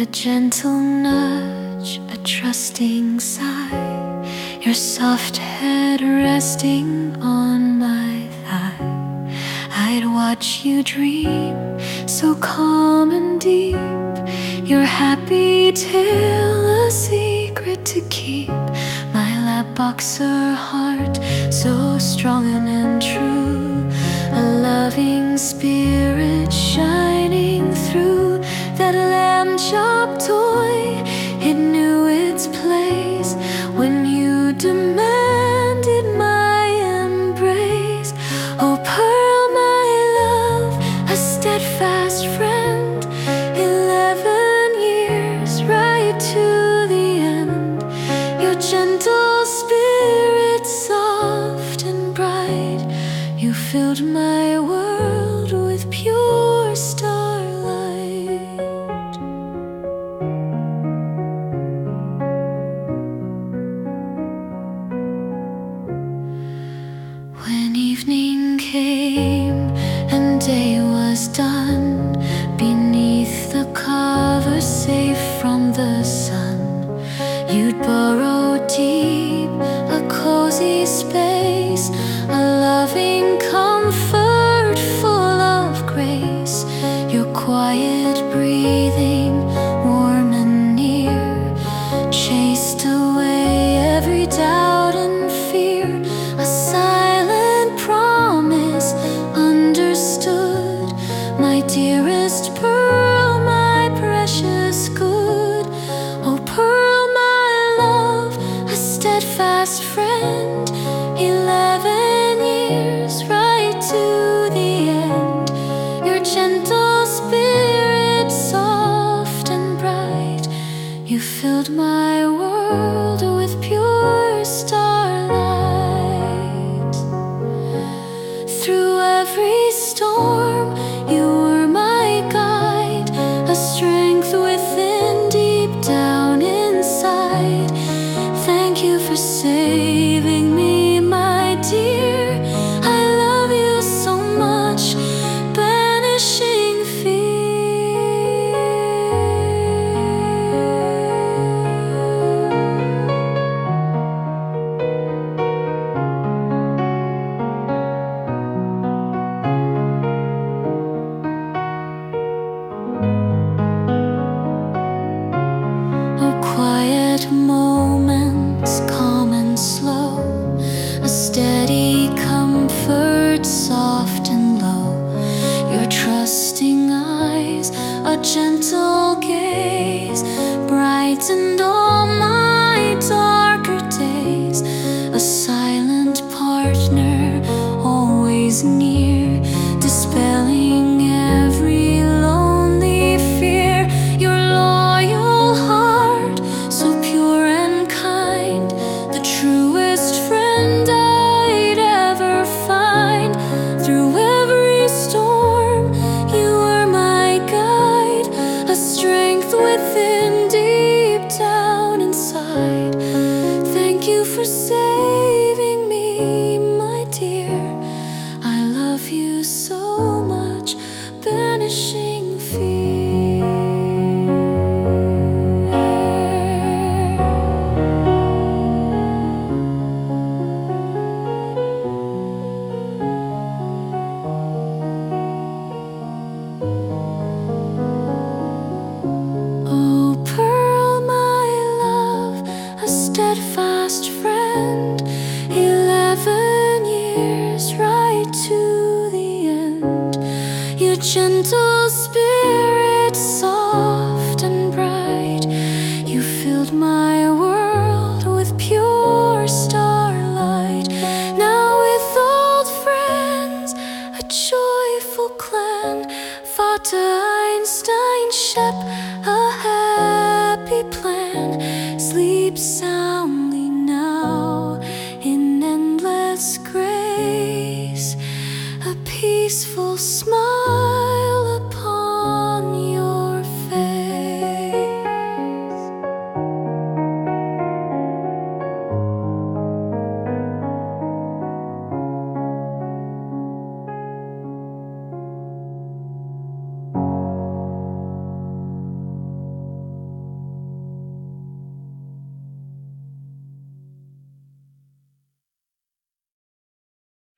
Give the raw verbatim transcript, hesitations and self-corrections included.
gentle nudge, a trusting sigh, your soft head resting on my thigh. I'd watch you dream, so calm and deep, your happy tale a secret to keep. My lap boxer heart, so strong and true, a loving spirit shining through. That lamb chop toy, it knew its place when you demanded my embrace. Oh, Pearl, my love, a steadfast friend, eleven years right to the end. Your gentle spirit, soft and bright, you filled my world with pure starlight. When evening came and day was done, beneath the cover safe from the sun, you'd burrow deep, a cozy space, a loving comfort full of grace. Your quiet breathing, warm and near, chased away every doubt and fear. A silent promise understood, my dearest Pearl, my precious good. Oh, Pearl, my love, a steadfast friend, eleven years right to the end. Your gentle spirit, soft and bright, you filled my world with pure starlight. Through every storm, you were my guide, a strength within, deep down inside. Thank you for saving me, my dear. I love you so much, banishing fear. Quiet moments, calm and slow, a steady comfort, soft and low. Your trusting eyes, a gentle gaze, brightened all my darker days. A silent partner, always near, dispelling every lonely fear. Your loyal heart, so pure and kind, the truest friend I'd ever find. Through every storm, you were my guide, a strength within, deep down inside. Thank you for saving me, my dear. I love you so much, banishing fear. Oh, Pearl, my love, a steadfast friend,